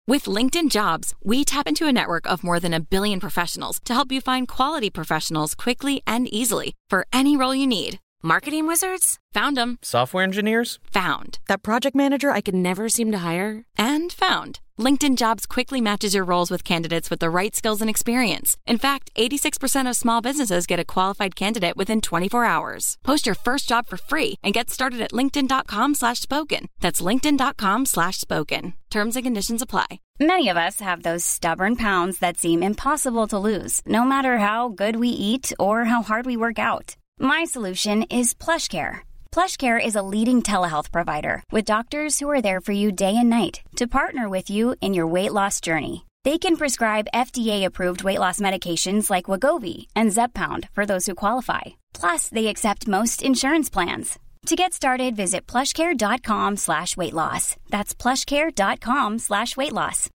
With LinkedIn Jobs, we tap into a network of more than 1 billion professionals to help you find quality professionals quickly and easily for any role you need. Marketing wizards? Found them. Software engineers? Found. That project manager I could never seem to hire? And found. LinkedIn Jobs quickly matches your roles with candidates with the right skills and experience. In fact, 86% of small businesses get a qualified candidate within 24 hours. Post your first job for free and get started at linkedin.com/spoken. That's linkedin.com/spoken. Terms and conditions apply. Many of us have those stubborn pounds that seem impossible to lose, no matter how good we eat or how hard we work out. My solution is PlushCare. PlushCare is a leading telehealth provider with doctors who are there for you day and night to partner with you in your weight loss journey. They can prescribe FDA-approved weight loss medications like Wegovy and Zepbound for those who qualify. Plus, they accept most insurance plans. To get started, visit plushcare.com/weightloss. That's plushcare.com/weightloss.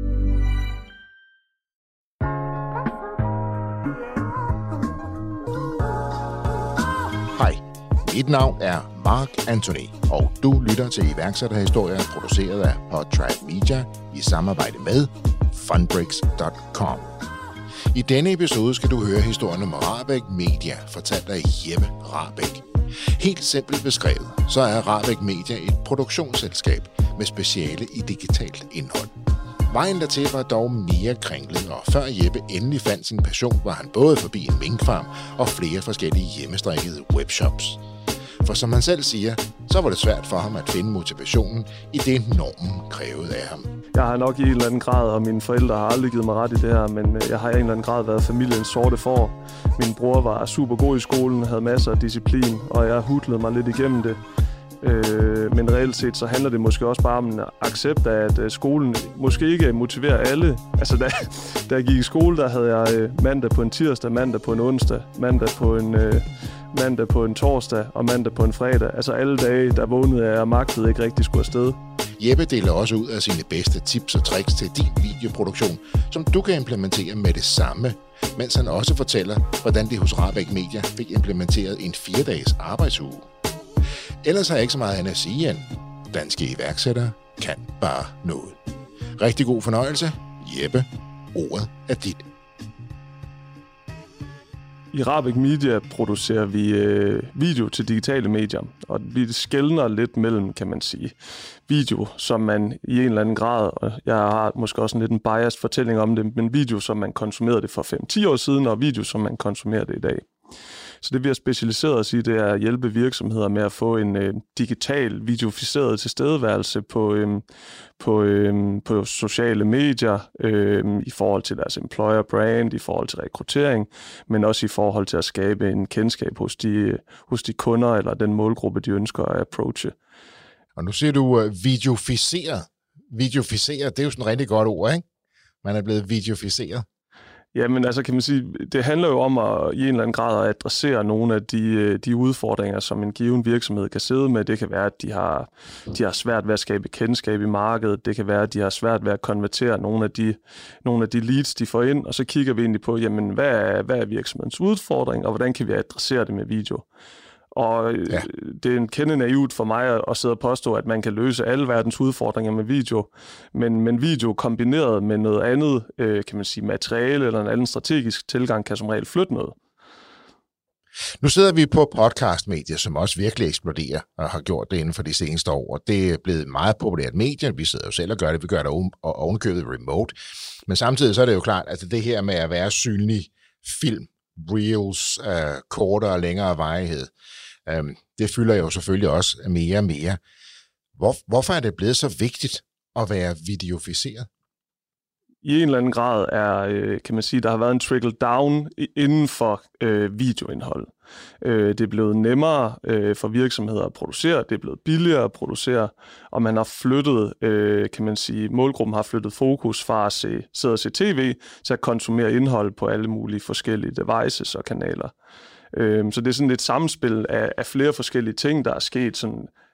Hej, mit navn er Mark Anthony, og du lytter til iværksætterhistorier produceret af Podtribe Media i samarbejde med Fundbricks.com. I denne episode skal du høre historien om Rahbek Media, fortalt af Jeppe Rahbek. Helt simpelt beskrevet, så er Rahbek Media et produktionsselskab med speciale i digitalt indhold. Vejen dertil var dog mere kringlet, og før Jeppe endelig fandt sin passion, var han både forbi en minkfarm og flere forskellige hjemmestrikkede webshops. For som han selv siger, så var det svært for ham at finde motivationen i det normen krævede af ham. Jeg har nok i en eller anden grad, og mine forældre har aldrig givet mig ret i det her, men jeg har i en eller anden grad været familiens sorte får. Min bror var super god i skolen, havde masser af disciplin, og jeg hudlede mig lidt igennem det. Men reelt set, så handler det måske også bare om en accept af, at skolen måske ikke motiverer alle. Altså, da jeg gik i skole, der havde jeg mandag på en tirsdag, mandag på en onsdag, mandag på en torsdag og mandag på en fredag. Altså alle dage, der vågnede jeg og magtede ikke rigtig skulle afsted. Jeppe deler også ud af sine bedste tips og tricks til din videoproduktion, som du kan implementere med det samme, mens han også fortæller, hvordan det hos Rahbek Media fik implementeret en 4-dages arbejdsuge. Ellers har jeg ikke så meget andet at sige end, danske iværksættere kan bare noget. Rigtig god fornøjelse. Jeppe, ordet er dit. I Rahbek Media producerer vi video til digitale medier, og vi skelner lidt mellem, kan man sige, video, som man i en eller anden grad, og jeg har måske også lidt en biased fortælling om det, men video, som man konsumerede det for 5-10 år siden, og video, som man konsumerer det i dag. Så det vi har specialiseret os i, det er at hjælpe virksomheder med at få en digital, videoficeret tilstedeværelse på sociale medier, i forhold til deres employer brand, i forhold til rekruttering, men også i forhold til at skabe en kendskab hos de kunder eller den målgruppe, de ønsker at approache. Og nu siger du videoficeret. Videoficeret, det er jo sådan et rigtig godt ord, ikke? Man er blevet videoficeret. Jamen altså kan man sige, det handler jo om at i en eller anden grad at adressere nogle af de udfordringer, som en given virksomhed kan sidde med. Det kan være, at de har svært ved at skabe kendskab i markedet. Det kan være, at de har svært ved at konvertere nogle af de leads, de får ind. Og så kigger vi egentlig på, jamen, hvad er virksomhedens udfordring, og hvordan kan vi adressere det med video? Og det er en kende naivt for mig at sidde og påstå, at man kan løse alle verdens udfordringer med video. Men video kombineret med noget andet, kan man sige, materiale eller en anden strategisk tilgang, kan som regel flytte noget. Nu sidder vi på podcastmedier, som også virkelig eksploderer og har gjort det inden for de seneste år. Og det er blevet meget populært medier. Vi sidder jo selv og gør det. Vi gør det ovenkøbet remote. Men samtidig så er det jo klart, at det her med at være synlig film, reels, kortere og længere varighed, det fylder jo selvfølgelig også mere og mere. Hvorfor er det blevet så vigtigt at være videoficeret? I en eller anden grad kan man sige, der har været en trickle down inden for videoindhold. Det er blevet nemmere for virksomheder at producere, det er blevet billigere at producere, og man har flyttet, kan man sige, målgruppen har flyttet fokus fra at sidde og se tv til at konsumere indhold på alle mulige forskellige devices og kanaler. Så det er sådan et samspil af flere forskellige ting, der er sket sådan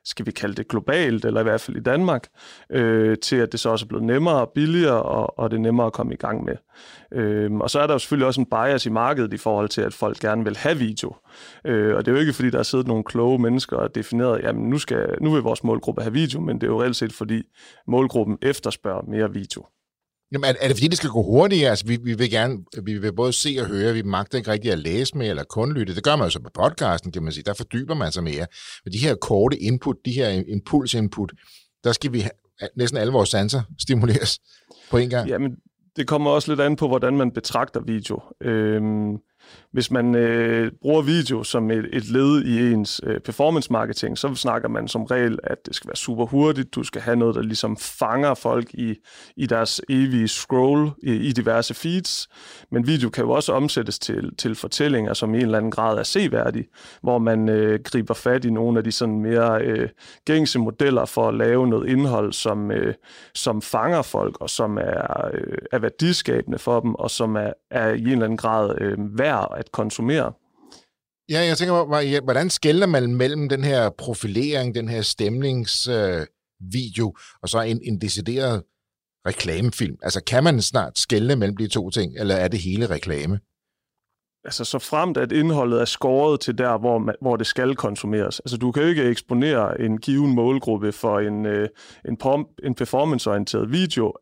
skal vi kalde det globalt, eller i hvert fald i Danmark, til at det så også er blevet nemmere og billigere, og det er nemmere at komme i gang med. Og så er der jo selvfølgelig også en bias i markedet i forhold til, at folk gerne vil have video. Og det er jo ikke, fordi der er siddet nogle kloge mennesker og defineret, jamen nu vil vores målgruppe have video, men det er jo reelt set, fordi målgruppen efterspørger mere video. Jamen, er det fordi, det skal gå hurtigere? Altså, vi vil både se og høre, vi magter ikke rigtig at læse med eller kun lytte. Det gør man jo så på podcasten, kan man sige. Der fordyber man sig mere. Men de her korte input, de her impulsinput, der skal vi næsten alle vores sanser stimuleres på en gang. Jamen, det kommer også lidt an på, hvordan man betragter video. Hvis man bruger video som et led i ens performance marketing, så snakker man som regel, at det skal være super hurtigt. Du skal have noget, der ligesom fanger folk i deres evige scroll i diverse feeds. Men video kan jo også omsættes til fortællinger, som i en eller anden grad er seværdige, hvor man griber fat i nogle af de sådan mere gængse modeller for at lave noget indhold, som fanger folk, og som er værdiskabende for dem, og som er i en eller anden grad værd at konsumere. Ja, jeg tænker, hvordan skelner man mellem den her profilering, den her stemningsvideo, og så en decideret reklamefilm? Altså, kan man snart skelne mellem de to ting, eller er det hele reklame? Altså, så fremt at indholdet er skåret til der, hvor det skal konsumeres. Altså, du kan jo ikke eksponere en given målgruppe for en performanceorienteret video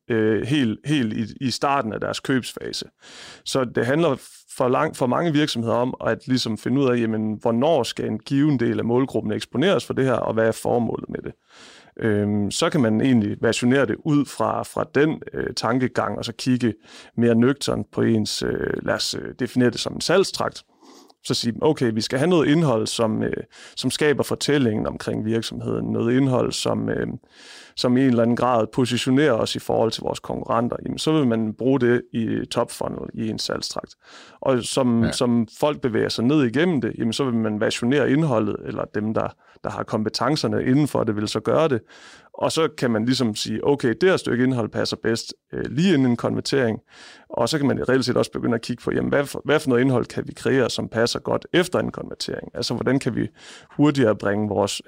helt i starten af deres købsfase. Så det handler for mange virksomheder om at ligesom finde ud af, jamen, hvornår skal en given del af målgruppen eksponeres for det her, og hvad er formålet med det. Så kan man egentlig versionere det ud fra den tankegang, og så kigge mere nøgternt på ens, lad os definere det som en salgstrakt. Så sige, okay, vi skal have noget indhold, som skaber fortællingen omkring virksomheden. Noget indhold, som i en eller anden grad positionerer os i forhold til vores konkurrenter. Jamen, så vil man bruge det i top funnel i en salgstrakt. Og som folk bevæger sig ned igennem det, jamen, så vil man versionere indholdet, eller dem, der har kompetencerne inden for det, vil så gøre det. Og så kan man ligesom sige, okay, det her stykke indhold passer bedst lige inden en konvertering. Og så kan man reelt set også begynde at kigge på, jamen, hvad for noget indhold kan vi kreere, som passer godt efter en konvertering? Altså, hvordan kan vi hurtigere bringe vores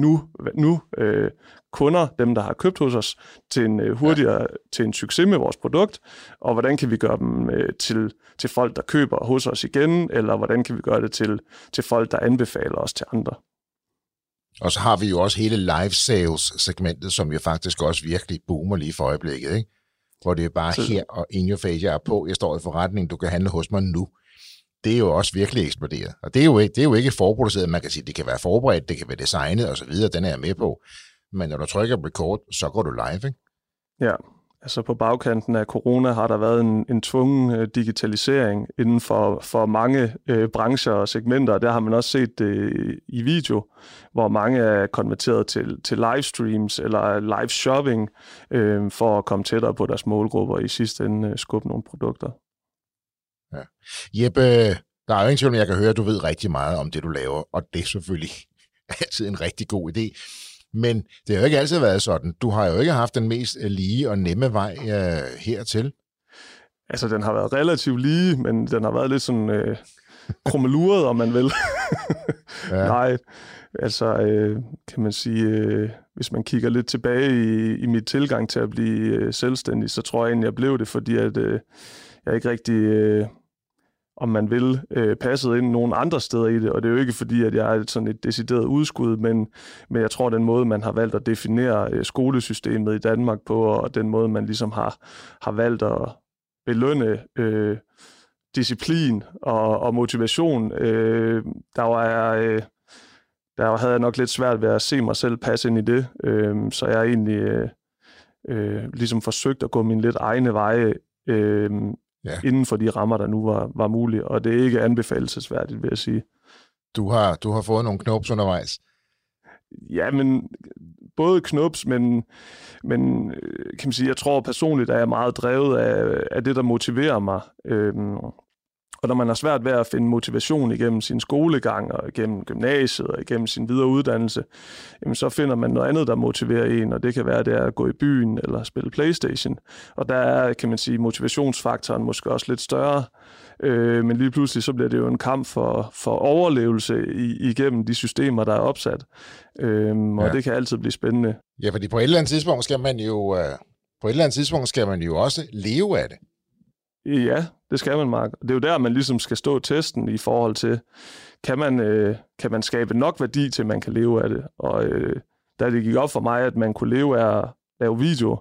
kunder, dem der har købt hos os, til en succes med vores produkt? Og hvordan kan vi gøre dem til folk, der køber hos os igen? Eller hvordan kan vi gøre det til folk, der anbefaler os til andre? Og så har vi jo også hele live sales-segmentet, som jo faktisk også virkelig boomer lige for øjeblikket, ikke? Hvor det er bare her og in your face, jeg er på, jeg står i forretningen, du kan handle hos mig nu. Det er jo også virkelig eksploderet. Og det er jo ikke forproduceret, man kan sige, det kan være forberedt, det kan være designet osv., den er jeg med på. Men når du trykker record, så går du live, ikke? Ja, altså på bagkanten af corona har der været en tvungen digitalisering inden for mange brancher og segmenter. Der har man også set det i video, hvor mange er konverteret til livestreams eller live shopping for at komme tættere på deres målgrupper og i sidste ende skubbe nogle produkter. Ja. Jeppe, der er jo ingen tvivl, jeg kan høre, at du ved rigtig meget om det, du laver, og det er selvfølgelig altid en rigtig god idé. Men det har jo ikke altid været sådan. Du har jo ikke haft den mest lige og nemme vej hertil. Altså, den har været relativt lige, men den har været lidt sådan krummeluret, om man vil. Ja. Nej, altså, kan man sige, hvis man kigger lidt tilbage i mit tilgang til at blive selvstændig, så tror jeg egentlig, jeg blev det, fordi at jeg ikke rigtig... om man vil, passet ind nogle andre steder i det, og det er jo ikke fordi, at jeg er sådan et decideret udskud, men jeg tror, den måde, man har valgt at definere skolesystemet i Danmark på, og den måde, man ligesom har valgt at belønne disciplin og motivation, der havde jeg nok lidt svært ved at se mig selv passe ind i det, så jeg har egentlig ligesom forsøgt at gå mine lidt egne veje, inden for de rammer, der nu var mulige, og det er ikke anbefalelsesværdigt, vil jeg sige. Du har fået nogle knops undervejs? Ja, men både knops, men kan man sige, jeg tror personligt, at jeg er meget drevet af det, der motiverer mig. Og når man har svært ved at finde motivation igennem sin skolegang og igennem gymnasiet og igennem sin videre uddannelse, jamen så finder man noget andet, der motiverer en, og det kan være det at gå i byen eller spille PlayStation. Og der er, kan man sige, motivationsfaktoren måske også lidt større, men lige pludselig så bliver det jo en kamp for overlevelse igennem de systemer, der er opsat. Og det kan altid blive spændende. Ja, fordi på et eller andet tidspunkt skal man jo også leve af det. Ja, det skal man, Mark. Det er jo der, man ligesom skal stå testen i forhold til, kan man skabe nok værdi til, at man kan leve af det. Og da det gik op for mig, at man kunne leve af at lave video,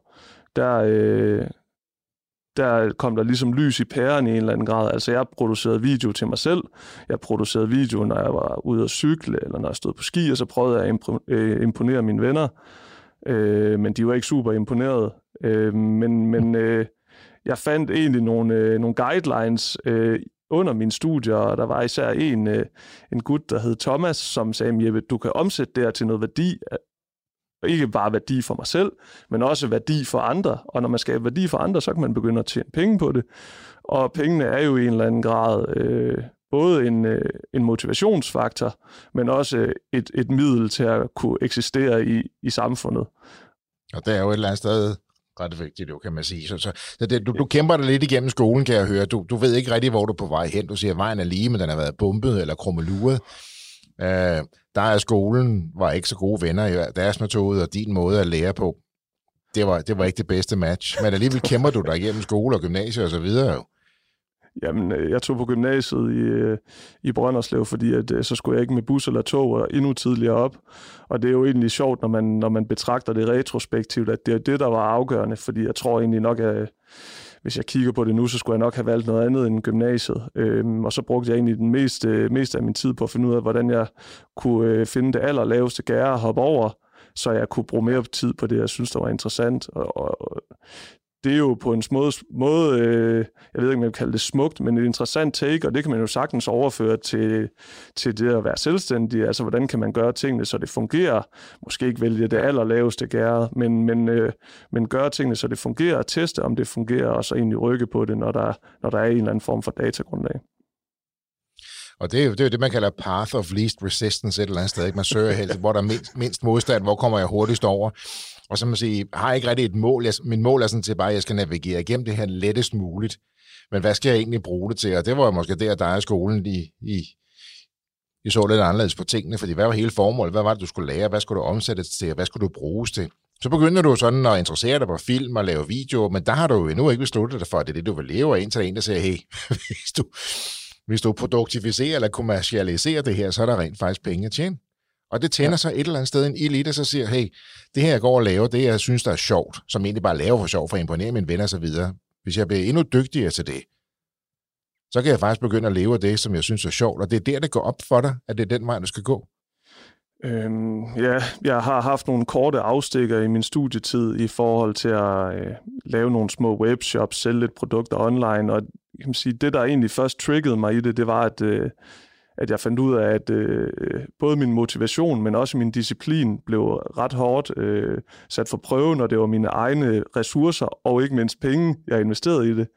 der kom der ligesom lys i pæren i en eller anden grad. Altså, jeg producerede video til mig selv. Jeg producerede video, når jeg var ude at cykle, eller når jeg stod på ski, og så prøvede jeg at imponere mine venner. Men de var ikke super imponerede. Jeg fandt egentlig nogle guidelines under mine studier, og der var især en gut, der hed Thomas, som sagde, Jeppe, du kan omsætte det her til noget værdi, ikke bare værdi for mig selv, men også værdi for andre. Og når man skaber værdi for andre, så kan man begynde at tjene penge på det. Og pengene er jo i en eller anden grad både en motivationsfaktor, men også et middel til at kunne eksistere i samfundet. Og der er jo et eller andet sted ret vigtigt, kan man sige. Så du kæmper dig lidt igennem skolen, kan jeg høre. Du ved ikke rigtig, hvor du er på vej hen. Du siger, at vejen er lige, men den har været bumpet eller krummeluret. Der er skolen, var ikke så gode venner i deres metode, og din måde at lære på, det var ikke det bedste match. Men alligevel kæmper du dig igennem skole og gymnasie og så videre jo. Jamen, jeg tog på gymnasiet i Brønderslev, fordi at, så skulle jeg ikke med bus eller tog og endnu tidligere op. Og det er jo egentlig sjovt, når man betragter det retrospektivt, at det er det, der var afgørende, fordi jeg tror egentlig nok, at hvis jeg kigger på det nu, så skulle jeg nok have valgt noget andet end gymnasiet. Og så brugte jeg egentlig den meste af min tid på at finde ud af, hvordan jeg kunne finde det allerlaveste gærde og hoppe over, så jeg kunne bruge mere tid på det, jeg synes, der var interessant. Og det er jo på en måde, jeg ved ikke, om jeg vil kalde det smukt, men et interessant take, og det kan man jo sagtens overføre til det at være selvstændig. Altså, hvordan kan man gøre tingene, så det fungerer? Måske ikke vælge det allerlaveste gærde, men gøre tingene, så det fungerer, teste, om det fungerer, og så egentlig rykke på det, når der er en eller anden form for datagrundlag. Og det er jo det, man kalder path of least resistance et eller andet sted. Man søger helst, hvor der er mindst modstand, hvor kommer jeg hurtigst over. Og så man sige, har jeg ikke rigtig et mål. Min mål er sådan til bare, at jeg skal navigere igennem det her lettest muligt. Men hvad skal jeg egentlig bruge det til? Og det var måske der er skolen, I så lidt anderledes på tingene, fordi hvad var hele formålet? Hvad var det, du skulle lære? Hvad skulle du omsættes til? Hvad skulle du bruges til? Så begynder du sådan at interessere dig på film og lave videoer, men der har du jo endnu ikke besluttet dig for, at det er det, du vil leve af, indtil der er en, der siger, hey, hvis du produktificerer eller kommercialiserer det her, så er der rent faktisk penge at tjene. Og det tænder så et eller andet sted en ild i det, så siger, hey, det her jeg går og laver, det jeg synes, der er sjovt, som egentlig bare laver for sjov, for at imponere mine venner og så videre. Hvis jeg bliver endnu dygtigere til det, så kan jeg faktisk begynde at leve af det, som jeg synes er sjovt. Og det er der, det går op for dig, at det er den vej, du skal gå. Jeg har haft nogle korte afstikker i min studietid i forhold til at lave nogle små webshops, sælge lidt produkter online, og jeg kan sige, det, der egentlig først triggede mig i det var, at jeg fandt ud af, at både min motivation, men også min disciplin blev ret hårdt sat for prøve, når det var mine egne ressourcer, og ikke mindst penge, jeg investerede i det.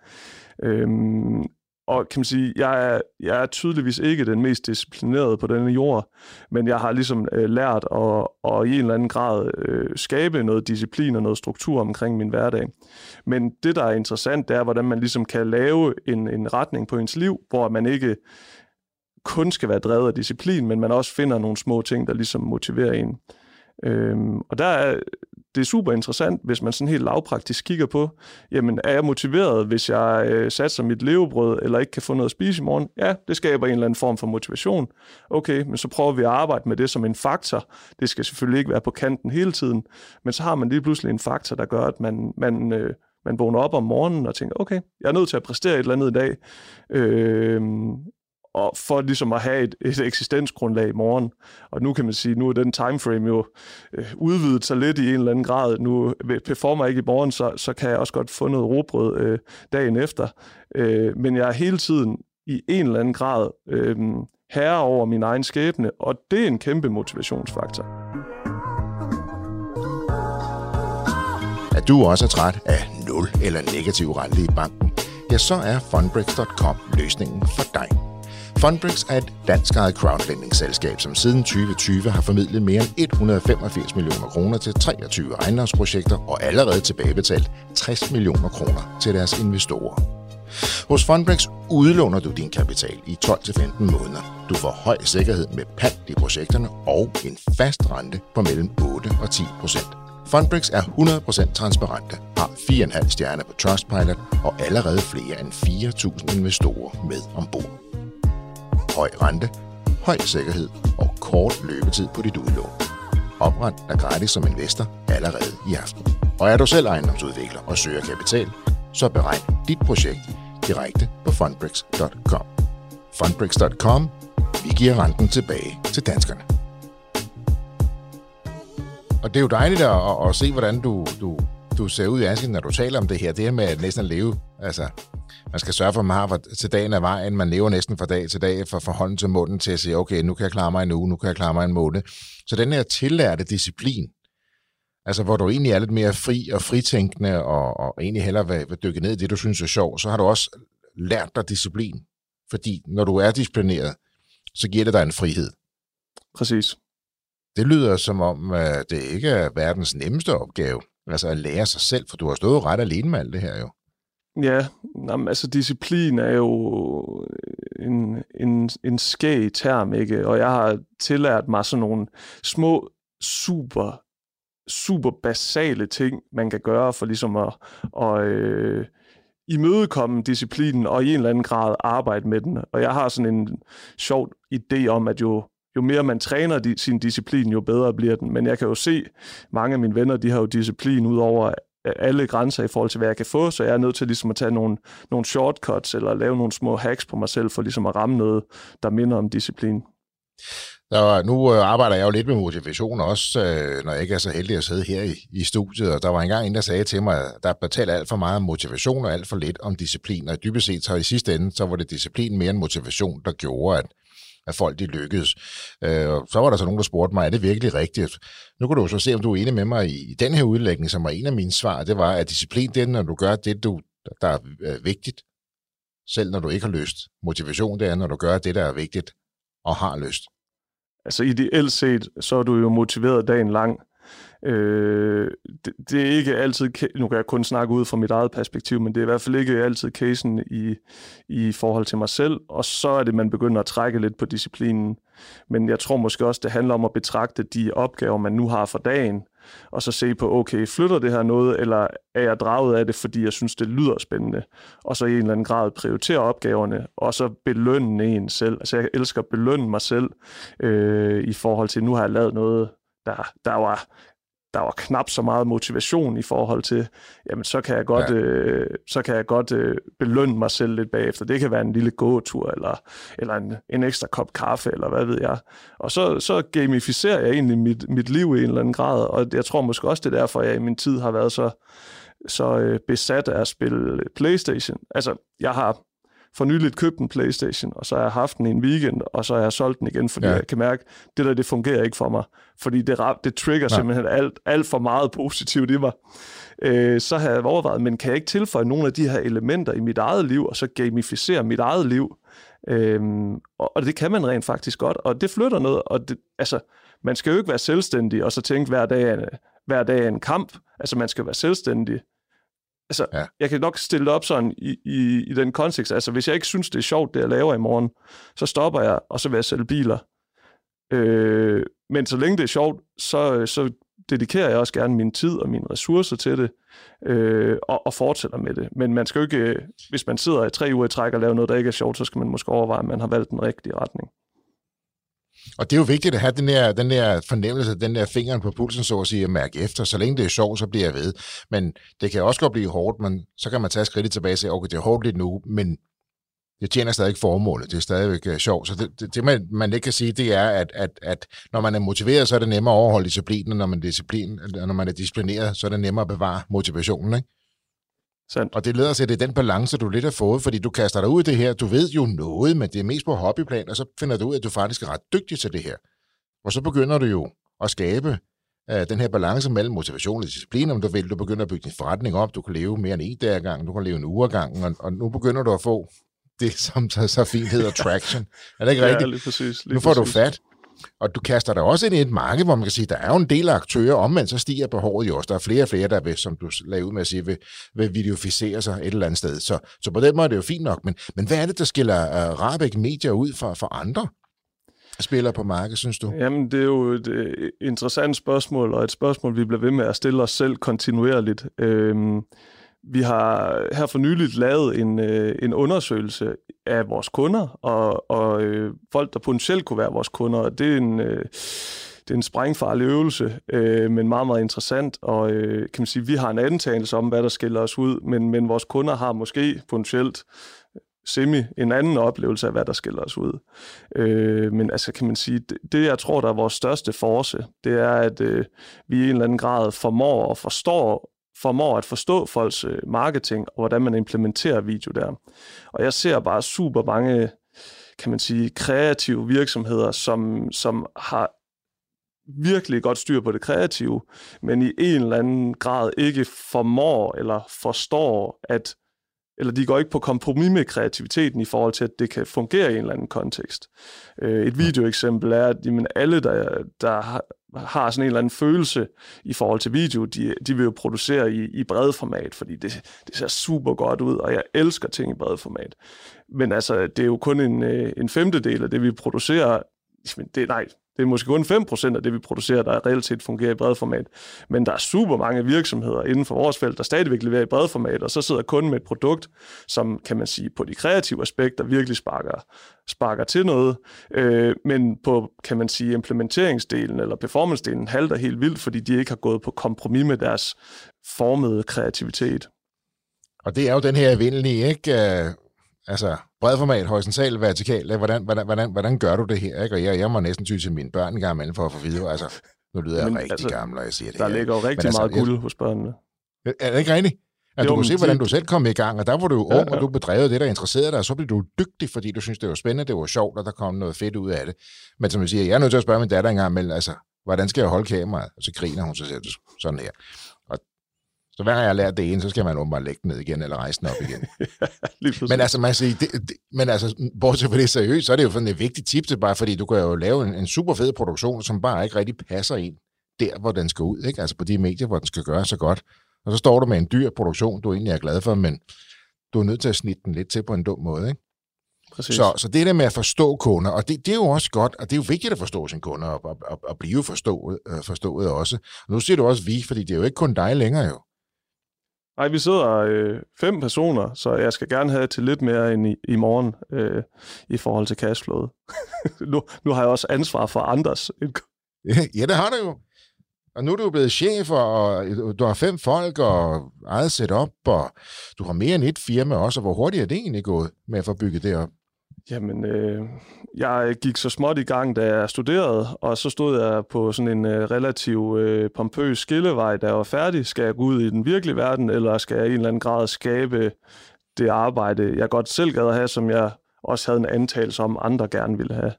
Og kan man sige, jeg er tydeligvis ikke den mest disciplinerede på denne jord, men jeg har ligesom lært at i en eller anden grad skabe noget disciplin og noget struktur omkring min hverdag. Men det, der er interessant, det er, hvordan man ligesom kan lave en retning på ens liv, hvor man ikke kun skal være drevet af disciplin, men man også finder nogle små ting, der ligesom motiverer en. Og det er super interessant, hvis man sådan helt lavpraktisk kigger på, jamen er jeg motiveret, hvis jeg satser mit levebrød, eller ikke kan få noget at spise i morgen? Ja, det skaber en eller anden form for motivation. Okay, men så prøver vi at arbejde med det som en faktor. Det skal selvfølgelig ikke være på kanten hele tiden, men så har man lige pludselig en faktor, der gør, at man vågner op om morgenen og tænker, okay, jeg er nødt til at præstere et eller andet i dag, og for ligesom at have et eksistensgrundlag i morgen. Og nu kan man sige, nu er den timeframe jo udvidet så lidt i en eller anden grad. Nu performer jeg ikke i morgen, så kan jeg også godt få noget rugbrød dagen efter. Men jeg er hele tiden i en eller anden grad herre over min egen skæbne, og det er en kæmpe motivationsfaktor. Er du også træt af 0 eller negativ rente i banken? ja, så er Fundbrix.com løsningen for dig. Fundbrix er et danskejet crowdlending-selskab, som siden 2020 har formidlet mere end 185 millioner kroner til 23 ejendomsprojekter og allerede tilbagebetalt 60 millioner kroner til deres investorer. Hos Fundbrix udlåner du din kapital i 12-15 måneder. Du får høj sikkerhed med pant i projekterne og en fast rente på mellem 8 og 10%. Fundbrix er 100% transparente, har 4,5 stjerner på Trustpilot og allerede flere end 4.000 investorer med ombord. Høj rente, høj sikkerhed og kort løbetid på dit udlån. Opret dig gratis som investor allerede i aften. Og er du selv ejendomsudvikler og søger kapital, så beregn dit projekt direkte på Fundbrix.com. Fundbrix.com. Vi giver renten tilbage til danskerne. Og det er jo dejligt at se, hvordan du ser ud i ansigtet, når du taler om det her. Det her med at næsten leve, altså man skal sørge for, at man har til dagen af vejen. Man lever næsten fra dag til dag, fra hånden til munden til at sige, okay, nu kan jeg klare mig en uge, nu kan jeg klare mig en måned. Så den her tillærte disciplin, altså hvor du egentlig er lidt mere fri og fritænkende, og egentlig hellere vil dykke ned i det, du synes er sjovt, så har du også lært dig disciplin. Fordi når du er disciplineret, så giver det dig en frihed. Præcis. Det lyder som om, at det ikke er verdens nemmeste opgave, altså at lære sig selv, for du har stået ret alene med alt det her jo. Ja, altså disciplin er jo en skæg term, ikke? Og jeg har tillært mig sådan nogle små, super basale ting, man kan gøre for ligesom at imødekomme disciplinen og i en eller anden grad arbejde med den. Og jeg har sådan en sjov idé om, at jo mere man træner sin disciplin, jo bedre bliver den. Men jeg kan jo se, mange af mine venner, de har jo disciplin ud over alle grænser i forhold til, hvad jeg kan få, så jeg er nødt til ligesom at tage nogle shortcuts, eller lave nogle små hacks på mig selv, for ligesom at ramme noget, der minder om disciplin. Nu arbejder jeg jo lidt med motivation også, når jeg ikke er så heldig at sidde her i studiet, og der var engang en, der sagde til mig, at der betaler alt for meget om motivation og alt for lidt om disciplin, og dybest set så i sidste ende, så var det disciplin mere end motivation, der gjorde, at folk de lykkedes. Så var der så nogen, der spurgte mig, er det virkelig rigtigt? Nu kan du så se, om du er enig med mig i den her udlægning, som var en af mine svar, det var, at disciplin, det er, når du gør det, der er vigtigt, selv når du ikke har lyst. Motivation, det er, når du gør det, der er vigtigt og har lyst. Altså ideelt set, så er du jo motiveret dagen lang. Det er ikke altid, nu kan jeg kun snakke ud fra mit eget perspektiv, men det er i hvert fald ikke altid casen i forhold til mig selv, og så er det, man begynder at trække lidt på disciplinen. Men jeg tror måske også, det handler om at betragte de opgaver, man nu har for dagen, og så se på, okay, flytter det her noget, eller er jeg draget af det, fordi jeg synes, det lyder spændende, og så i en eller anden grad prioritere opgaverne, og så belønne en selv. Altså jeg elsker at belønne mig selv i forhold til, nu har jeg lavet noget, der var knap så meget motivation i forhold til, jamen så kan jeg godt belønne mig selv lidt bagefter. Det kan være en lille gåtur, eller en ekstra kop kaffe, eller hvad ved jeg. Og så gamificerer jeg egentlig mit liv i en eller anden grad, og jeg tror måske også, det er derfor, jeg i min tid har været så besat af at spille PlayStation. Altså, jeg har for nyligt købt en PlayStation, og så har jeg haft den i en weekend, og så har jeg solgt den igen, fordi jeg kan mærke, det fungerer ikke for mig. Fordi det trigger simpelthen alt for meget positivt i mig. Så har jeg overvejet, men kan jeg ikke tilføje nogle af de her elementer i mit eget liv, og så gamificere mit eget liv? Og det kan man rent faktisk godt, og det flytter noget. Og man skal jo ikke være selvstændig, og så tænke hver dag er en kamp. Altså, man skal være selvstændig. Altså, jeg kan nok stille det op sådan i den kontekst. Altså, hvis jeg ikke synes, det er sjovt, det jeg laver i morgen, så stopper jeg, og så vil jeg sælge biler. Men så længe det er sjovt, så dedikerer jeg også gerne min tid og mine ressourcer til det, og fortsætter med det. Men man skal jo ikke, hvis man sidder i 3 uger i træk og laver noget, der ikke er sjovt, så skal man måske overveje, at man har valgt den rigtige retning. Og det er jo vigtigt at have den der fornemmelse, den der fingeren på pulsen, så at sige, at mærke efter. Så længe det er sjovt, så bliver jeg ved. Men det kan også godt blive hårdt, men så kan man tage skridtet tilbage og sige, okay, det er hårdt lidt nu, men det tjener stadig formålet. Det er stadigvæk sjovt. Så det man ikke kan sige, det er, at når man er motiveret, så er det nemmere at overholde disciplinen, når man er disciplineret, så er det nemmere at bevare motivationen, ikke? Sandt. Og det leder til, at det er den balance, du lidt har fået, fordi du kaster dig ud i det her, du ved jo noget, men det er mest på hobbyplan, og så finder du ud af, at du faktisk er ret dygtig til det her. Og så begynder du jo at skabe den her balance mellem motivation og disciplin, om du vil, du begynder at bygge din forretning op, du kan leve mere end 1 dag ad gangen, du kan leve en uge ad gangen, og nu begynder du at få det, som så fint hedder traction. Er det ikke rigtigt? Ja, lige præcis. Nu får du fat, og du kaster dig også ind i et marked, hvor man kan sige, der er jo en del af aktører, omvendt så stiger behovet jo også. Der er flere og flere, der vil, som du lagde ud med at sige, vil videoficere sig et eller andet sted. Så på den måde er det jo fint nok, men hvad er det, der skiller Rahbek Media ud for andre spiller på markedet, synes du? Jamen, det er jo et interessant spørgsmål, og et spørgsmål, vi bliver ved med at stille os selv kontinuerligt. Vi har her for nyligt lavet en undersøgelse af vores kunder, og folk, der potentielt kunne være vores kunder. Det er en sprængfarlig øvelse, men meget, meget interessant. Og kan man sige, vi har en antagelse om, hvad der skiller os ud, men vores kunder har måske potentielt en anden oplevelse af, hvad der skiller os ud. Men altså kan man sige, det jeg tror, der er vores største force, det er, at vi i en eller anden grad formår at forstå folks marketing, og hvordan man implementerer video der. Og jeg ser bare super mange, kan man sige, kreative virksomheder, som har virkelig godt styr på det kreative, men i en eller anden grad ikke formår eller forstår, eller de går ikke på kompromis med kreativiteten i forhold til, at det kan fungere i en eller anden kontekst. Et videoeksempel er, at alle, der har sådan en eller anden følelse i forhold til video, de vil jo producere i bredformat, fordi det ser super godt ud, og jeg elsker ting i bredformat. Men altså, det er jo kun en femtedel af det, vi producerer. Det er måske kun 5% af det, vi producerer, der reelt set fungerer i bredformat. Men der er super mange virksomheder inden for vores felt, der stadigvæk leverer i bredformat, og så sidder kunden med et produkt, som, kan man sige, på de kreative aspekter virkelig sparker til noget. Men på, kan man sige, implementeringsdelen eller performance-delen halter helt vildt, fordi de ikke har gået på kompromis med deres formede kreativitet. Og det er jo den her evindelige, ikke? Altså, bredformat, horisontal, vertikal, hvordan gør du det her? Ikke? Og jeg må næsten ty til mine børn en gang imellem for at få videre. Altså, nu lyder jeg rigtig gammel, når jeg siger det der her. Ligger jo rigtig meget guld hos børnene. Er det ikke rigtigt? Altså, du kunne se, hvordan du selv kom i gang, og der var du ung, og du bedrev det, der interesserede dig, og så blev du dygtig, fordi du synes det var spændende, det var sjovt, og der kom noget fedt ud af det. Men som jeg siger, jeg er nødt til at spørge min datter en gang imellem, altså, hvordan skal jeg holde kameraet? Og så griner hun, så siger det sådan her. Så hver gang jeg har lært det ene, så skal man åbenbart lægge den ned igen, eller rejse den op igen. Men altså, man siger, men altså, bortset fra det seriøst, så er det jo sådan et vigtigt tip til bare, fordi du kan jo lave en super fed produktion, som bare ikke rigtig passer ind der, hvor den skal ud, ikke? Altså på de medier, hvor den skal gøre så godt. Og så står du med en dyr produktion, du egentlig er glad for, men du er nødt til at snitte den lidt til på en dum måde, ikke? Præcis. Så det der med at forstå kunder, og det er jo også godt, og det er jo vigtigt at forstå sine kunder, og blive forstået også. Og nu siger du også vi, fordi det er jo ikke kun dig længere jo. Nej, vi sidder 5 personer, så jeg skal gerne have til lidt mere end i morgen i forhold til cashflowet. nu har jeg også ansvar for andres. Ja, det har du jo. Og nu er du blevet chef, og du har 5 folk og eget setup, og du har mere end et firma også, og hvor hurtigt er det egentlig gået med at få bygget det op? Jamen, jeg gik så småt i gang, da jeg studerede, og så stod jeg på sådan en relativ pompøs skillevej, da jeg var færdig. Skal jeg gå ud i den virkelige verden, eller skal jeg i en eller anden grad skabe det arbejde, jeg godt selv gad at have, som jeg også havde en antagelse om, andre gerne ville have?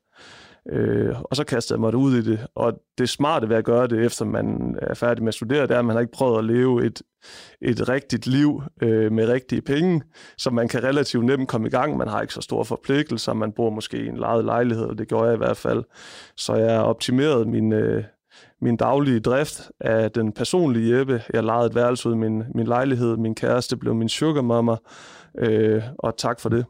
Og så kastede jeg mig ud i det. Og det smarte ved at gøre det, efter man er færdig med at studere, det er, at man har ikke prøvet at leve et rigtigt liv med rigtige penge, så man kan relativt nemt komme i gang. Man har ikke så store forpligtelser, man bor måske i en lejet lejlighed, og det gjorde jeg i hvert fald. Så jeg optimerede min daglige drift af den personlige Jeppe. Jeg lejede et værelse ud i min lejlighed. Min kæreste blev min sugar mama, og tak for det.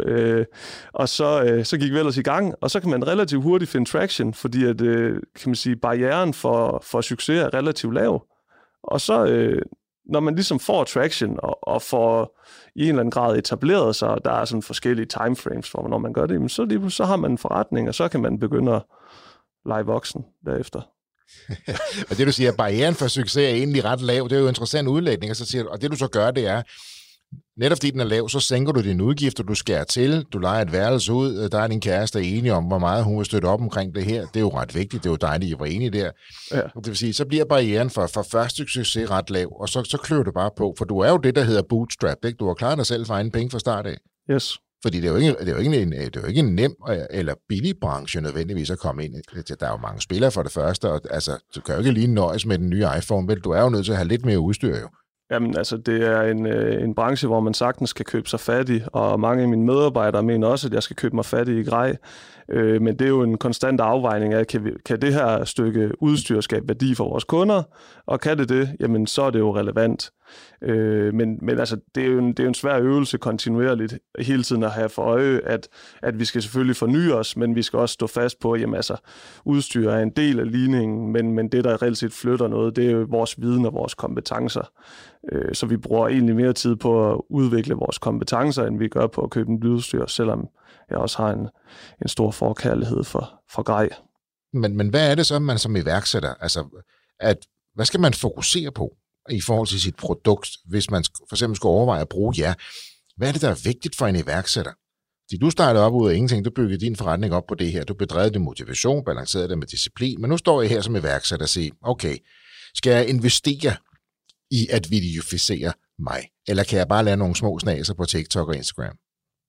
Og så gik vi ellers i gang, og så kan man relativt hurtigt finde traction, fordi at, kan man sige, barrieren for succes er relativt lav. Og så, når man ligesom får traction og får i en eller anden grad etableret sig, og der er sådan forskellige timeframes for, når man gør det, så har man en forretning, og så kan man begynde at lege voksen derefter. Og det du siger, barrieren for succes er egentlig ret lav, det er jo en interessant udlægning, og så siger du, og det du så gør, det er, netop fordi den er lav, så sænker du dine udgifter, du skærer til, du lejer et værelse ud, der er din kæreste enige om, hvor meget hun vil støtte op omkring det her. Det er jo ret vigtigt, det er jo dejligt, I var enige der. Ja. Det vil sige, så bliver barrieren for første succes ret lav, og så klør du bare på, for du er jo det, der hedder bootstrap, ikke? Du har klaret dig selv for egen penge fra start af. Yes. Fordi det er jo ikke en nem eller billig branche nødvendigvis at komme ind i. Der er jo mange spillere for det første, og altså, du kan jo ikke lige nøjes med den nye iPhone, vel? Du er jo nødt til at have lidt mere udstyr jo. Jamen altså, det er en branche, hvor man sagtens kan købe sig fat i, og mange af mine medarbejdere mener også, at jeg skal købe mig fat i grej. Men det er jo en konstant afvejning af, kan det her stykke udstyr skabe værdi for vores kunder, og kan det, jamen så er det jo relevant. Men altså, det er jo en svær øvelse kontinuerligt hele tiden at have for øje, at vi skal selvfølgelig forny os, men vi skal også stå fast på, jamen altså, udstyr er en del af ligningen, men det, der reelt set flytter noget, det er jo vores viden og vores kompetencer. Så vi bruger egentlig mere tid på at udvikle vores kompetencer, end vi gør på at købe en udstyr, selvom jeg også har en stor forkærlighed for grej. Men hvad er det så, man som iværksætter, altså, hvad skal man fokusere på i forhold til sit produkt, hvis man for eksempel skal overveje at bruge jer? Hvad er det, der er vigtigt for en iværksætter? Fordi du startede op ud af ingenting, du byggede din forretning op på det her, du bedrev det motivation, balancerede det med disciplin, men nu står jeg her som iværksætter og siger, okay, skal jeg investere i at videoficere mig, eller kan jeg bare lave nogle små snaser på TikTok og Instagram?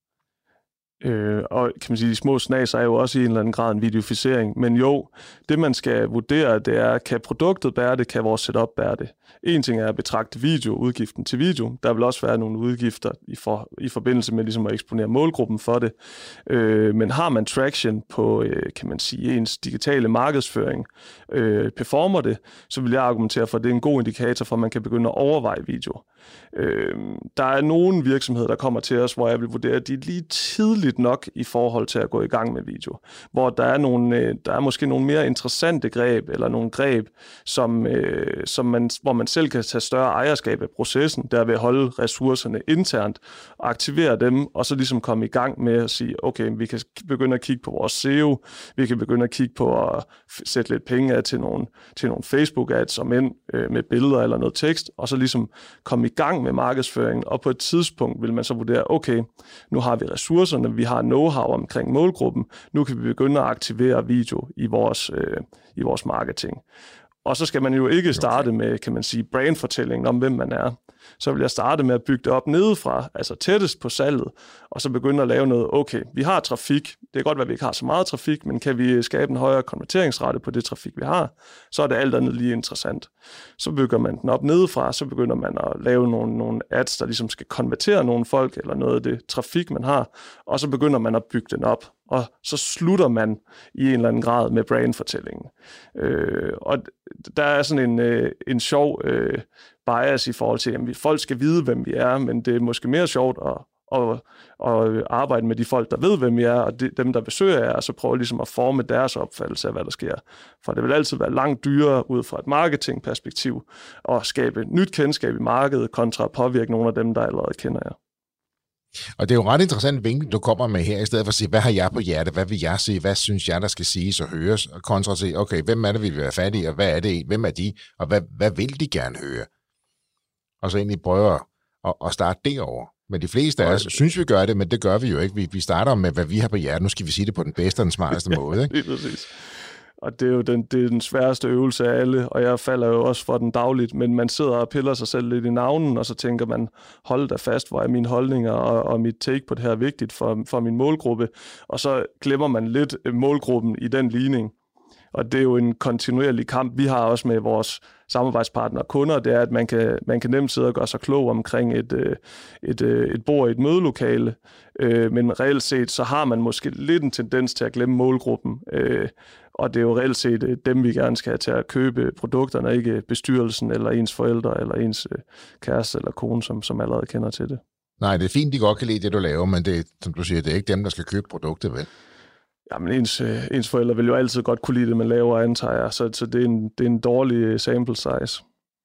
Og kan man sige, de små snaser er jo også i en eller anden grad en videoficering, men jo, det man skal vurdere, det er, kan produktet bære det, kan vores setup bære det? En ting er at betragte udgiften til video. Der vil også være nogle udgifter i forbindelse med ligesom at eksponere målgruppen for det. Men har man traction på, kan man sige, ens digitale markedsføring, performer det, så vil jeg argumentere for, at det er en god indikator for, at man kan begynde at overveje video. Der er nogle virksomheder, der kommer til os, hvor jeg vil vurdere, at de er lige tidligt nok i forhold til at gå i gang med video. Hvor der er måske nogle mere interessante greb, eller nogle greb, hvor man selv kan tage større ejerskab af processen, der vil holde ressourcerne internt, aktivere dem, og så ligesom komme i gang med at sige, okay, vi kan begynde at kigge på vores SEO, vi kan begynde at kigge på at sætte lidt penge af til nogle Facebook-ads, som ind med billeder eller noget tekst, og så ligesom komme i gang med markedsføringen, og på et tidspunkt vil man så vurdere, okay, nu har vi ressourcerne, vi har know-how omkring målgruppen, nu kan vi begynde at aktivere video i vores marketing. Og så skal man jo ikke starte med, kan man sige, brandfortællingen om, hvem man er. Så vil jeg starte med at bygge det op nedefra, altså tættest på salget, og så begynde at lave noget, okay, vi har trafik, det kan godt være, at vi ikke har så meget trafik, men kan vi skabe en højere konverteringsrate på det trafik, vi har, så er det alt andet lige interessant. Så bygger man den op nedefra, så begynder man at lave nogle ads, der ligesom skal konvertere nogle folk, eller noget af det trafik, man har, og så begynder man at bygge den op. Og så slutter man i en eller anden grad med brandfortællingen. Og der er sådan en sjov bias i forhold til, at folk skal vide, hvem vi er, men det er måske mere sjovt at arbejde med de folk, der ved, hvem vi er, og dem, der besøger jer, og så prøve ligesom at forme deres opfattelse af, hvad der sker. For det vil altid være langt dyrere ud fra et marketingperspektiv at skabe nyt kendskab i markedet, kontra at påvirke nogle af dem, der allerede kender jer. Og det er jo ret interessant vinkel, du kommer med her, i stedet for at sige, hvad har jeg på hjerte, hvad vil jeg sige, hvad synes jeg, der skal siges og høres, og kontra at sige, okay, hvem er det, vi vil være fat i, og hvad er det, hvem er de, og hvad vil de gerne høre? Og så egentlig prøve at starte derovre. Men de fleste af os synes, vi gør det, men det gør vi jo ikke. Vi starter med, hvad vi har på hjerte. Nu skal vi sige det på den bedste og den smarteste måde, ikke? Lige præcis. Og det er jo den sværeste øvelse af alle, og jeg falder jo også for den dagligt, men man sidder og piller sig selv lidt i navnen, og så tænker man, hold da fast, hvor er mine holdninger og mit take på det her vigtigt for min målgruppe, og så glemmer man lidt målgruppen i den ligning. Og det er jo en kontinuerlig kamp, vi har også med vores samarbejdspartnere og kunder, det er, at man kan nemt sidde og gøre sig klog omkring et bord i et mødelokale, men reelt set, så har man måske lidt en tendens til at glemme målgruppen, og det er jo reelt set dem, vi gerne skal have til at købe produkterne, ikke bestyrelsen eller ens forældre eller ens kæreste eller kone, som allerede kender til det. Nej, det er fint, de godt kan lide det, du laver, men det, som du siger, det er ikke dem, der skal købe produktet, vel? Jamen, ens forældre vil jo altid godt kunne lide det, man laver, antager jeg, så det er en dårlig sample size.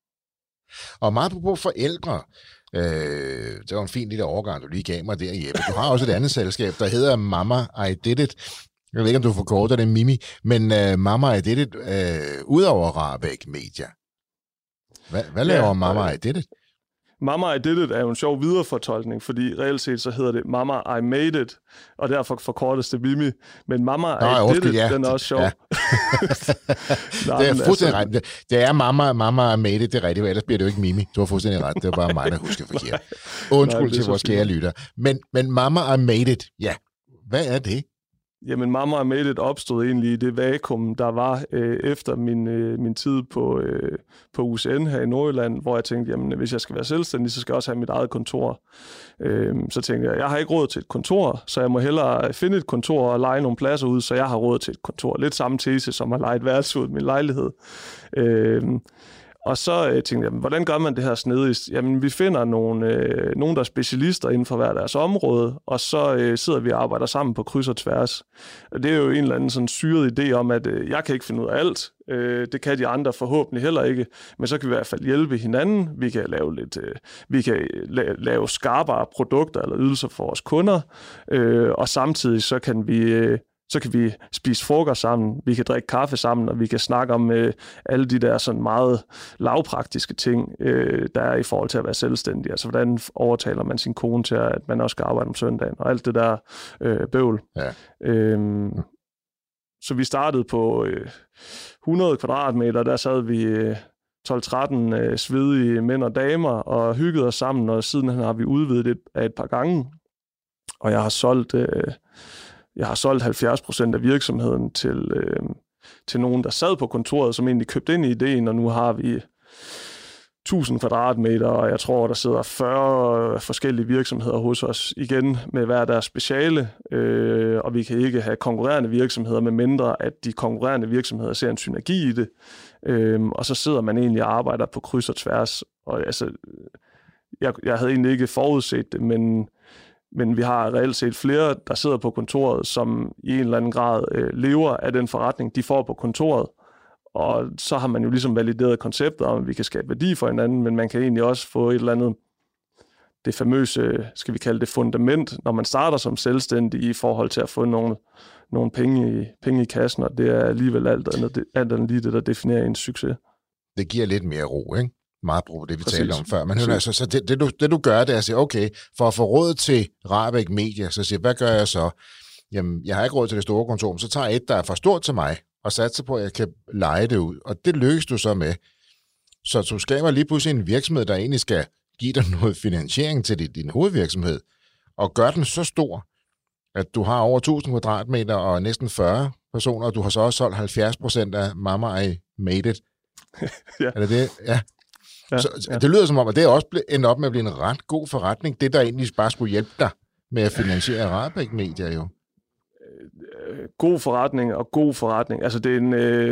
Og meget på forældre, det var en fin lille overgang, du lige gav mig der, Jeppe. Du har også et andet selskab, der hedder Mama I Did It. Jeg ved ikke, om du forkorter det, Mimi, men Mama I Did It, udover Rahbek Media. Hvad laver Mama I Did It? Mama I Did It er jo en sjov viderefortolkning, fordi reelt set så hedder det Mama I Made It, og derfor forkortes det Mimi. Men Mama I Did It, den er også sjov. Ja. Det er fuldstændig ret. Det er mamma made it, det er rigtigt, ellers bliver det jo ikke Mimi. Du har fuldstændig ret, det var bare mig, der husker forkert. Undskyld til vores kære lytter. Men mamma made it, ja. Hvad er det? Jamen, Mamma Made It opstod egentlig i det vakuum, der var efter min tid på UCN her i Nordjylland, hvor jeg tænkte, jamen, hvis jeg skal være selvstændig, så skal jeg også have mit eget kontor. Så tænkte jeg har ikke råd til et kontor, så jeg må hellere finde et kontor og leje nogle pladser ud, så jeg har råd til et kontor. Lidt samme tese, som at leje et værelse ud af min lejlighed. Og så tænkte jeg, hvordan gør man det her snedigst? Jamen, vi finder nogle der er specialister inden for hver deres område, og så sidder vi og arbejder sammen på kryds og tværs. Og det er jo en eller anden sådan syret idé om, at jeg kan ikke finde ud af alt. Det kan de andre forhåbentlig heller ikke, men så kan vi i hvert fald hjælpe hinanden. Vi kan lave skarpere produkter eller ydelser for vores kunder, og samtidig så kan vi spise frokost sammen, vi kan drikke kaffe sammen, og vi kan snakke om alle de der sådan meget lavpraktiske ting, der er i forhold til at være selvstændig. Altså, hvordan overtaler man sin kone til, at man også skal arbejde om søndagen, og alt det der bøvl. Ja. Så vi startede på 100 kvadratmeter, der sad vi 12-13 svedige mænd og damer, og hyggede os sammen, og siden har vi udvidet det af et par gange, og jeg har solgt 70% af virksomheden til nogen, der sad på kontoret, som egentlig købte ind i ideen, og nu har vi 1000 kvadratmeter, og jeg tror, der sidder 40 forskellige virksomheder hos os, igen med hver deres speciale, og vi kan ikke have konkurrerende virksomheder, med mindre at de konkurrerende virksomheder ser en synergi i det, og så sidder man egentlig og arbejder på kryds og tværs, og altså, jeg havde egentlig ikke forudset det, men vi har reelt set flere, der sidder på kontoret, som i en eller anden grad lever af den forretning, de får på kontoret. Og så har man jo ligesom valideret konceptet om, at vi kan skabe værdi for hinanden, men man kan egentlig også få et eller andet, det famøse, skal vi kalde det, fundament, når man starter som selvstændig i forhold til at få nogle penge i kassen, og det er alligevel alt andet lige det, der definerer en succes. Det giver lidt mere ro, ikke? Meget brug det, vi talte om før. Men altså, så det du gør, det er at sige, okay, for at få råd til Rahbek Media, så siger hvad gør jeg så? Jamen, jeg har ikke råd til det store kontor, så tager jeg et, der er for stort til mig, og satser på, at jeg kan leje det ud. Og det lykkes du så med. Så du skaber lige pludselig en virksomhed, der egentlig skal give dig noget finansiering til din hovedvirksomhed, og gør den så stor, at du har over 1000 kvadratmeter og næsten 40 personer, og du har så også solgt 70% af Mamma I Made It. Ja. Er det? Ja. Så det lyder som om, at det også endt op med at blive en ret god forretning. Det, der egentlig bare skulle hjælpe dig med at finansiere Rahbek Media jo. God forretning. Altså, det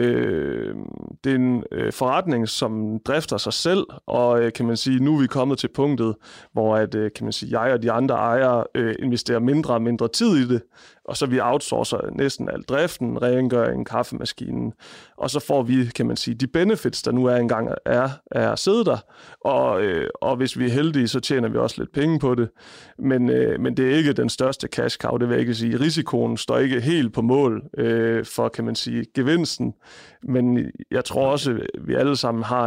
er en forretning, som drifter sig selv, og kan man sige, nu er vi kommet til punktet, hvor at, kan man sige, jeg og de andre ejere investerer mindre og mindre tid i det, og så vi outsourcer næsten al driften, rengøringen, kaffemaskinen, og så får vi, kan man sige, de benefits, der nu er engang er at sidde der, og hvis vi er heldige, så tjener vi også lidt penge på det, men det er ikke den største cash cow, det vil jeg ikke sige. Risikoen står ikke helt på mål for, kan man sige, gevinsten, men jeg tror også, at vi alle sammen har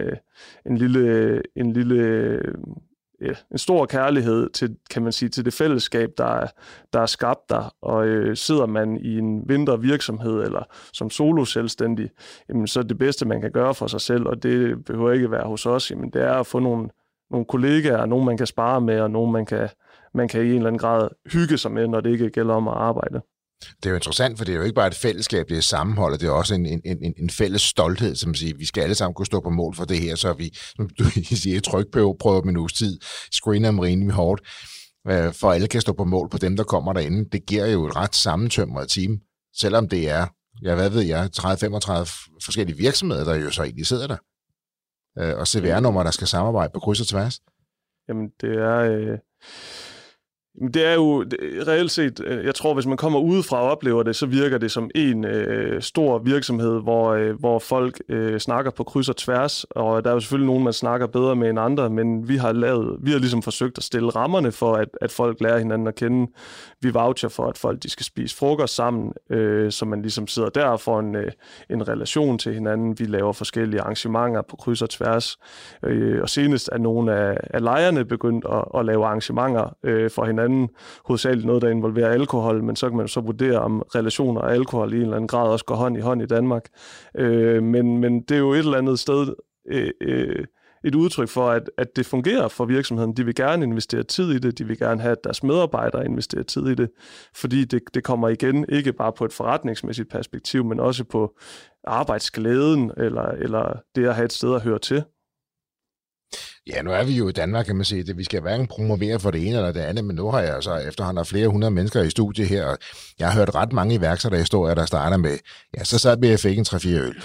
en stor kærlighed til, kan man sige, til det fællesskab, der er skabt der, og sidder man i en mindre virksomhed eller som solo-selvstændig, jamen, så er det bedste, man kan gøre for sig selv, og det behøver ikke være hos os, jamen, det er at få nogle kollegaer, nogen man kan spare med, og nogen man kan i en eller anden grad hygge sig med, når det ikke gælder om at arbejde. Det er jo interessant, for det er jo ikke bare et fællesskab, det er sammenholdet, det er også en fælles stolthed, som siger, vi skal alle sammen kunne stå på mål for det her, så vi, som du siger, trykprøver om en uges tid, screener dem rimelig hårdt, for alle kan stå på mål på dem, der kommer derinde. Det giver jo et ret sammentømret team, selvom det er, 30-35 forskellige virksomheder, der jo så egentlig sidder der, og CVR-nummer, der skal samarbejde på kryds og tværs. Jamen, det er jo reelt set, jeg tror, hvis man kommer udefra og oplever det, så virker det som en stor virksomhed, hvor folk snakker på kryds og tværs, og der er jo selvfølgelig nogen, man snakker bedre med end andre, men vi har ligesom forsøgt at stille rammerne for, at folk lærer hinanden at kende. Vi voucher for, at folk de skal spise frokost sammen, så man ligesom sidder der og får en relation til hinanden. Vi laver forskellige arrangementer på kryds og tværs, og senest er nogle af lejerne begyndt at lave arrangementer for hinanden, hinanden, hovedsageligt noget, der involverer alkohol, men så kan man så vurdere, om relationer og alkohol i en eller anden grad også går hånd i hånd i Danmark. Men det er jo et eller andet sted et udtryk for, at det fungerer for virksomheden. De vil gerne investere tid i det, de vil gerne have, at deres medarbejdere investerer tid i det, fordi det kommer igen ikke bare på et forretningsmæssigt perspektiv, men også på arbejdsglæden, eller det at have et sted at høre til. Ja, nu er vi jo i Danmark, kan man sige, det vi skal hverken promovere for det ene eller det andet, men nu har jeg så efterhånden flere hundrede mennesker i studiet her, og jeg har hørt ret mange iværksætterhistorier, der starter med, ja, så sad vi og fik en 3-4 øl.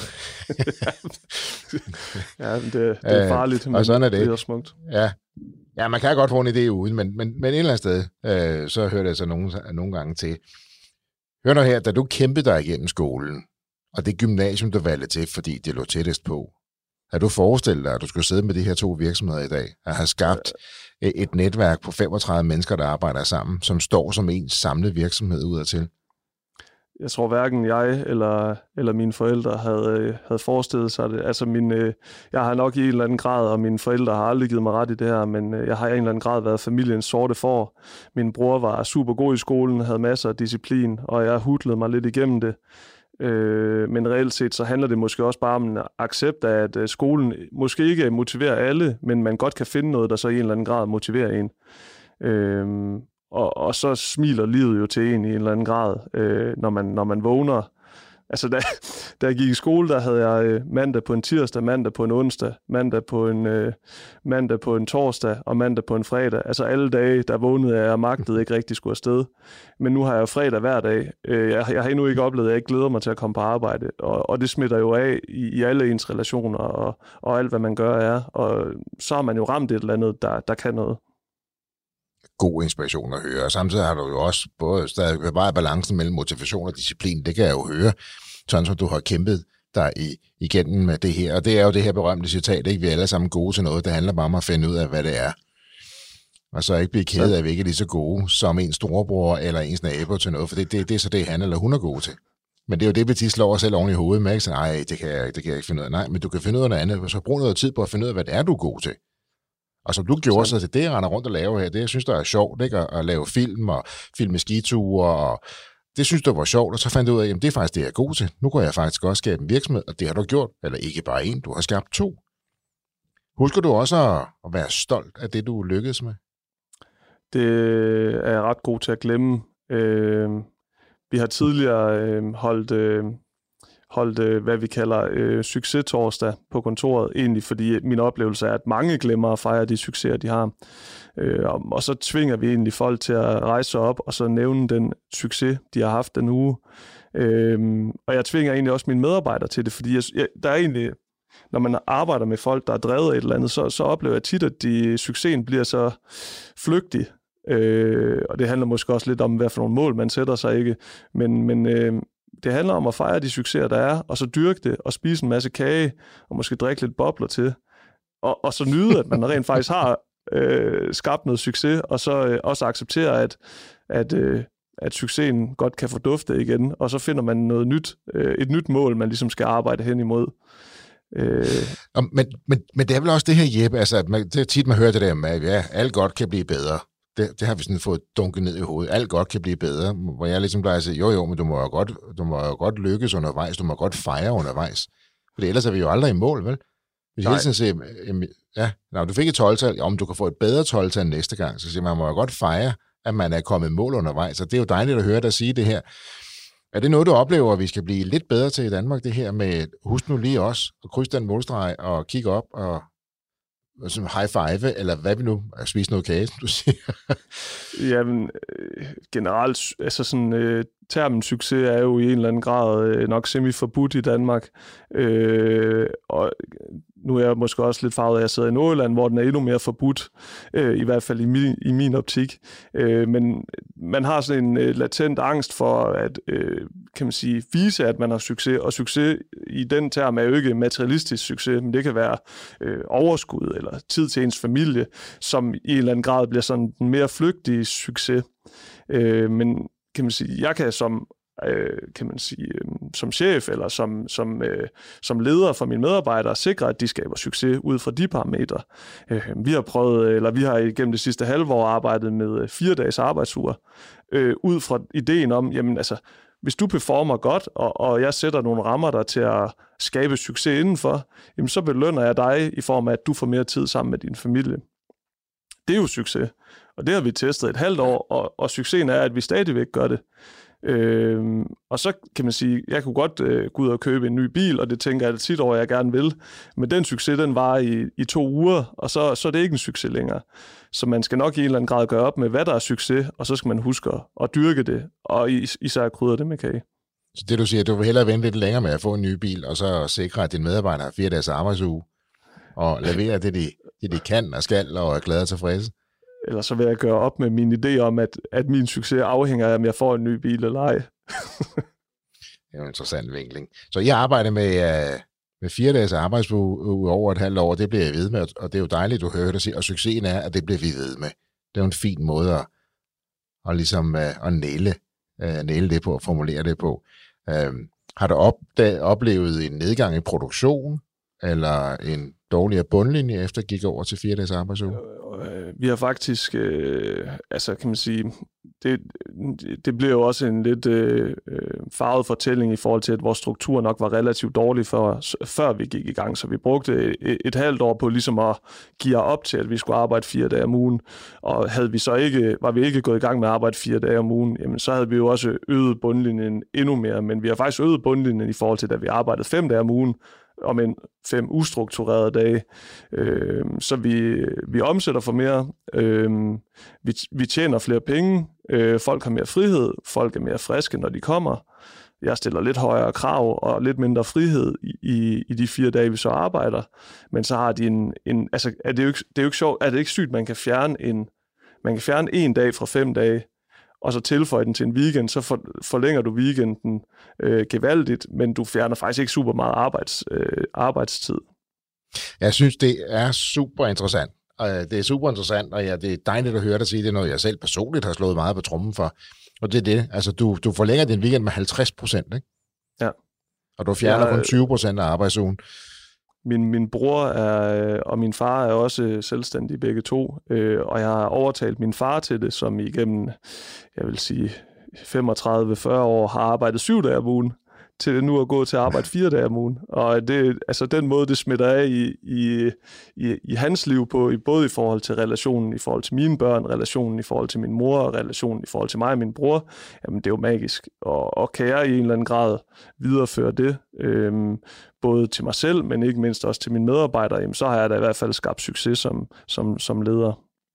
Ja, det er farligt, men og sådan er det er smukt. Ja, man kan godt få en idé uden, men et eller andet sted, så hører det så nogle gange til. Hør nu her, da du kæmpede dig igennem skolen, og det gymnasium, du valgte til, fordi det lå tættest på, har du forestillet dig, at du skulle sidde med de her 2 virksomheder i dag, og have skabt et netværk på 35 mennesker, der arbejder sammen, som står som en samlet virksomhed udadtil? Jeg tror hverken jeg eller mine forældre havde forestillet sig det. Altså jeg har nok i en eller anden grad, og mine forældre har aldrig givet mig ret i det her, men jeg har i en eller anden grad været familiens sorte får. Min bror var super god i skolen, havde masser af disciplin, og jeg hudlede mig lidt igennem det. Men reelt set, så handler det måske også bare om en accept af, at skolen måske ikke motiverer alle, men man godt kan finde noget, der så i en eller anden grad motiverer en. Og så smiler livet jo til en i en eller anden grad, når man vågner. Altså, da jeg gik i skole, der havde jeg mandag på en tirsdag, mandag på en onsdag, mandag på en torsdag og mandag på en fredag. Altså alle dage, der vågnede jeg og magtede ikke rigtig skulle afsted. Men nu har jeg fredag hver dag. Jeg har endnu ikke oplevet, at jeg ikke glæder mig til at komme på arbejde. Og det smitter jo af i alle ens relationer, og alt, hvad man gør er. Og så har man jo ramt et eller andet, der kan noget. God inspiration at høre. Og samtidig har du jo også både stadig bevaret balancen mellem motivation og disciplin. Det kan jeg jo høre, sådan som du har kæmpet dig igennem med det her. Og det er jo det her berømte citat, ikke? Vi er alle sammen gode til noget. Det handler bare om at finde ud af, hvad det er. Og så ikke blive ked af, at vi ikke er lige så gode som ens storebror eller ens nabo til noget, for det er så det, han eller hun er god til. Men det er jo det, vi tit slår os selv oven i hovedet med, ikke? Så nej, det kan jeg ikke finde ud af. Nej, men du kan finde ud af noget andet. Så brug noget tid på at finde ud af, hvad det er, du er god til. Og som du gjorde så til det, jeg render rundt og laver her, det jeg synes, der er sjovt, ikke? At lave film og filme skiture, og det synes du var sjovt, og så fandt du ud af, at det er faktisk det, jeg er god til. Nu kan jeg faktisk også skabe en virksomhed, og det har du gjort. Eller ikke bare en, du har skabt 2. Husker du også at være stolt af det, du lykkedes med? Det er jeg ret god til at glemme. Vi har tidligere holdt, hvad vi kalder succes-torsdag på kontoret, egentlig fordi min oplevelse er, at mange glemmer at fejre de succeser, de har. Og så tvinger vi egentlig folk til at rejse sig op og så nævne den succes, de har haft den uge. Og jeg tvinger egentlig også mine medarbejdere til det, fordi der er egentlig, når man arbejder med folk, der er drevet af et eller andet, så oplever jeg tit, at succesen bliver så flygtig. Og det handler måske også lidt om, hvad for nogle mål man sætter sig, ikke? Men det handler om at fejre de succeser, der er, og så dyrke det, og spise en masse kage, og måske drikke lidt bobler til, og så nyde, at man rent faktisk har skabt noget succes, og så også acceptere, at succesen godt kan fordufte igen, og så finder man noget nyt, et nyt mål, man ligesom skal arbejde hen imod. Men det er vel også det her, Jeppe, altså, det er tit, man hører det der med, at ja, alt godt kan blive bedre. Det har vi sådan fået dunket ned i hovedet. Alt godt kan blive bedre, hvor jeg ligesom plejer at sige, jo, men du må jo godt lykkes undervejs, du må godt fejre undervejs. For ellers er vi jo aldrig i mål, vel? Hvis hele tiden siger, du fik et 12-tal, om du kan få et bedre 12-tal næste gang, så siger man må jo godt fejre, at man er kommet i mål undervejs, og det er jo dejligt at høre dig sige det her. Er det noget, du oplever, at vi skal blive lidt bedre til i Danmark, det her med, husk nu lige også, at krydse den målstreg og kigge op og high five, eller hvad vi nu, at spise noget kage, du siger? Jamen, generelt, altså sådan, termen succes er jo i en eller anden grad nok semi-forbudt i Danmark, og nu er jeg måske også lidt farvet af, at jeg sidder i Nordjylland, hvor den er endnu mere forbudt, i hvert fald i min optik. Men man har sådan en latent angst for at, kan man sige, vise, at man har succes, og succes i den term er jo ikke materialistisk succes, men det kan være overskud eller tid til ens familie, som i en eller anden grad bliver sådan en mere flygtig succes. Men kan man sige, jeg kan som kan man sige, som chef eller som leder for mine medarbejdere, sikre, at de skaber succes ud fra de parametre. Vi har igennem det sidste halve år arbejdet med 4 dages arbejdsuger, ud fra ideen om, jamen altså, hvis du performer godt, og jeg sætter nogle rammer der til at skabe succes indenfor, jamen så belønner jeg dig i form af, at du får mere tid sammen med din familie. Det er jo succes, og det har vi testet et halvt år, og succesen er, at vi stadigvæk gør det. Og så kan man sige, jeg kunne godt gå ud og købe en ny bil, og det tænker jeg tit over, jeg gerne vil. Men den succes, den var i 2 uger, og så er det ikke en succes længere. Så man skal nok i en eller anden grad gøre op med, hvad der er succes, og så skal man huske at dyrke det, og især krydre det med kage. Så det du siger, du vil hellere vente lidt længere med at få en ny bil, og så sikre, at din medarbejder har 4 dages arbejdsuge, og levere det, de kan og skal, og er glade og tilfredse? Eller så vil jeg gøre op med min idé om, at min succes afhænger af, om jeg får en ny bil eller ej. Det er jo en interessant vinkling. Så jeg arbejder med 4 dages arbejdsuge over et halvt år, det bliver jeg ved med, og det er jo dejligt, du hører det sige, og succesen er, at det bliver vi ved med. Det er jo en fin måde at ligesom at næle det på, og formulere det på. Har du oplevet en nedgang i produktion, eller en dårligere bundlinje, efter gik over til 4 dages arbejdsuge? Vi har faktisk, kan man sige, det bliver jo også en lidt farvet fortælling i forhold til, at vores struktur nok var relativt dårlig før vi gik i gang. Så vi brugte et halvt år på ligesom at geare op til, at vi skulle arbejde 4 dage om ugen. Og var vi ikke gået i gang med at arbejde 4 dage om ugen, jamen så havde vi jo også øget bundlinjen endnu mere. Men vi har faktisk øget bundlinjen i forhold til, da vi arbejdede 5 dage om ugen, om en 5 ustrukturerede dage. Så vi omsætter for mere. Vi tjener flere penge. Folk har mere frihed. Folk er mere friske, når de kommer. Jeg stiller lidt højere krav og lidt mindre frihed i de 4 dage, vi så arbejder. Men så har de er det jo ikke sjovt. Er det ikke sygt, man kan fjerne en dag fra 5 dage, og så tilføje den til en weekend, så forlænger du weekenden gevaldigt, men du fjerner faktisk ikke super meget arbejdstid. Jeg synes, det er super interessant. Det er super interessant, og det er dejligt at høre dig sige, det er noget, jeg selv personligt har slået meget på trommen for. Og det er det. Altså, du forlænger din weekend med 50%, ikke? Ja. Og du fjerner kun 20% af arbejdsugen. Min bror og min far er også selvstændige begge to, og jeg har overtalt min far til det, som igennem, jeg vil sige, 35-40 år har arbejdet 7 dage om ugen, til nu at gå til at arbejde 4 dage om ugen. Og det, altså den måde, det smitter af i hans liv på, både i forhold til relationen i forhold til mine børn, relationen i forhold til min mor, og relationen i forhold til mig og min bror, jamen det er jo magisk. Og kan jeg i en eller anden grad videreføre det, både til mig selv, men ikke mindst også til mine medarbejdere, jamen så har jeg da i hvert fald skabt succes som leder.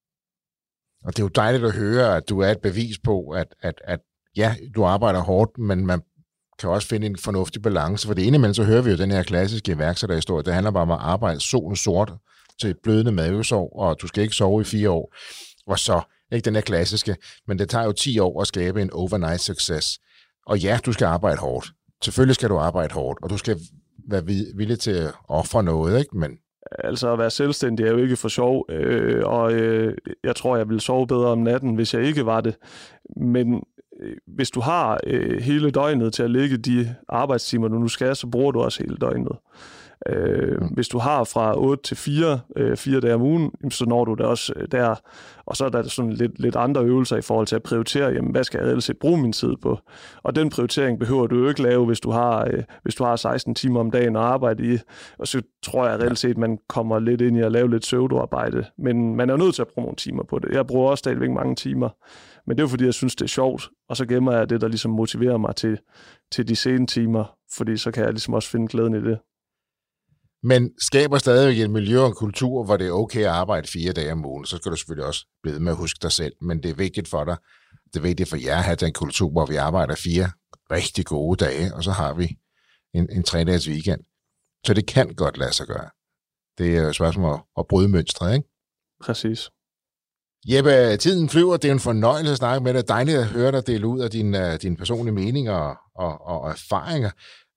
Og det er jo dejligt at høre, at du er et bevis på, at ja, du arbejder hårdt, men man kan også finde en fornuftig balance, for det indimellem så hører vi jo den her klassiske iværksætterhistorie. Det handler bare om at arbejde solen sort til blødende mavesår, og du skal ikke sove i 4 år. Og så, ikke den her klassiske, men det tager jo 10 år at skabe en overnight success. Og ja, du skal arbejde hårdt. Selvfølgelig skal du arbejde hårdt, og du skal være villig til at ofre noget, ikke? Men altså at være selvstændig er jo ikke for sjov, og jeg tror, jeg ville sove bedre om natten, hvis jeg ikke var det. Men hvis du har hele døgnet til at lægge de arbejdstimer, du nu skal, så bruger du også hele døgnet. Hvis du har fra 8 til 4 dage om ugen, så når du det også der. Og så er der sådan lidt andre øvelser i forhold til at prioritere, jamen, hvad skal jeg reelt set bruge min tid på? Og den prioritering behøver du jo ikke lave, hvis du har 16 timer om dagen at arbejde i. Og så tror jeg reelt set, man kommer lidt ind i at lave lidt pseudoarbejde. Men man er nødt til at bruge nogle timer på det. Jeg bruger også stadigvæk mange timer. Men det er jo fordi, jeg synes, det er sjovt. Og så gemmer jeg det, der ligesom motiverer mig til de sene timer. Fordi så kan jeg ligesom også finde glæden i det. Men skaber stadigvæk et miljø og en kultur, hvor det er okay at arbejde 4 dage om ugen, så skal du selvfølgelig også blive med at huske dig selv. Men det er vigtigt for dig, det er vigtigt for jer at have den kultur, hvor vi arbejder 4 rigtig gode dage, og så har vi en 3-dages weekend. Så det kan godt lade sig gøre. Det er jo et spørgsmål om at bryde mønstret, ikke? Præcis. Jeppe, tiden flyver. Det er en fornøjelse at snakke med dig. Dejligt at høre dig dele ud af dine personlige meninger og erfaringer.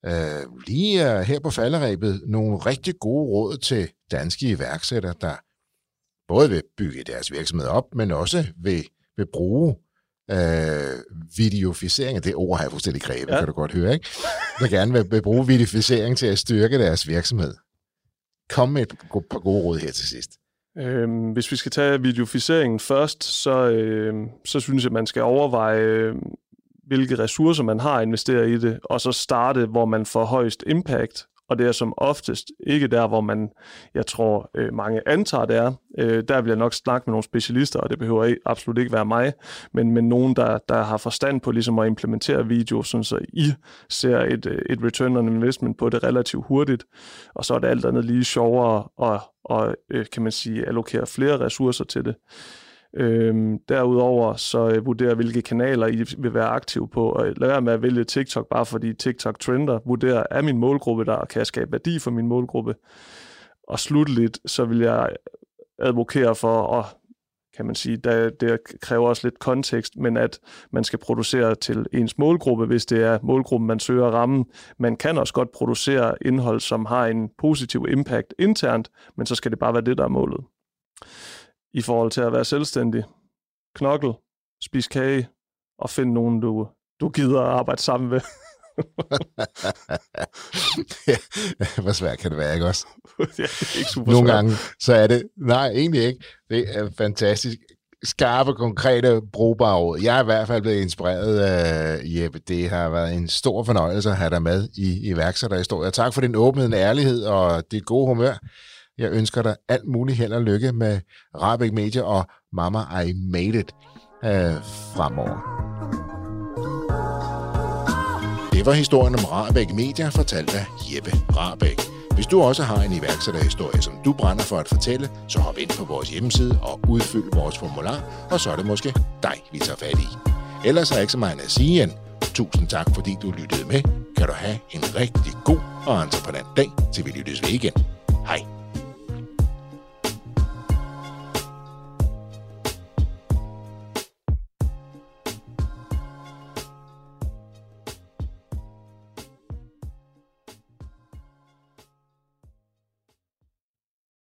Lige her på falderebet nogle rigtig gode råd til danske iværksættere, der både vil bygge deres virksomhed op, men også vil bruge videoficering, det ord har jeg fuldstændig grebet, kan du godt høre, ikke? Der gerne vil bruge videoficering til at styrke deres virksomhed. Kom med et par gode råd her til sidst. Hvis vi skal tage videoficeringen først, så synes jeg, at man skal overveje, hvilke ressourcer man har investeret i det, og så starte, hvor man får højst impact. Og det er som oftest ikke der, hvor jeg tror, mange antager det er. Der vil jeg nok snakke med nogle specialister, og det behøver absolut ikke være mig, men nogen, der har forstand på ligesom at implementere video, sådan så I ser et return on investment på det relativt hurtigt. Og så er det alt andet lige sjovere og kan man sige, allokere flere ressourcer til det. Derudover så vurder, hvilke kanaler I vil være aktive på, og lad være med at vælge TikTok, bare fordi TikTok trender. Vurder, er min målgruppe der, kan jeg skabe værdi for min målgruppe? Og slutligt, så vil jeg advokere for, og kan man sige, det kræver også lidt kontekst, men at man skal producere til ens målgruppe, hvis det er målgruppen, man søger at ramme. Man kan også godt producere indhold, som har en positiv impact internt, men så skal det bare være det, der er målet. I forhold til at være selvstændig, knokkel, spis kage og find nogen, du gider at arbejde sammen med. Hvor svært kan det være, ikke også? Det er ikke super Nogle svært. gange, så er det... Nej, egentlig ikke. Det er fantastisk. Skarpe, konkrete, brugbare råd. Jeg er i hvert fald blevet inspireret af Jeppe. Det har været en stor fornøjelse at have dig med i iværksætterhistorier. Tak for din åbenhed, ærlighed og dit gode humør. Jeg ønsker dig alt muligt held og lykke med Rahbek Media og Mama I Made It fremover. Det var historien om Rahbek Media, fortalt af Jeppe Rahbek. Hvis du også har en iværksætterhistorie, som du brænder for at fortælle, så hop ind på vores hjemmeside og udfyld vores formular, og så er det måske dig, vi tager fat i. Ellers er jeg ikke så meget at sige end tusind tak, fordi du lyttede med. Kan du have en rigtig god og entreprenant dag, til vi lyttes ved igen. Hej.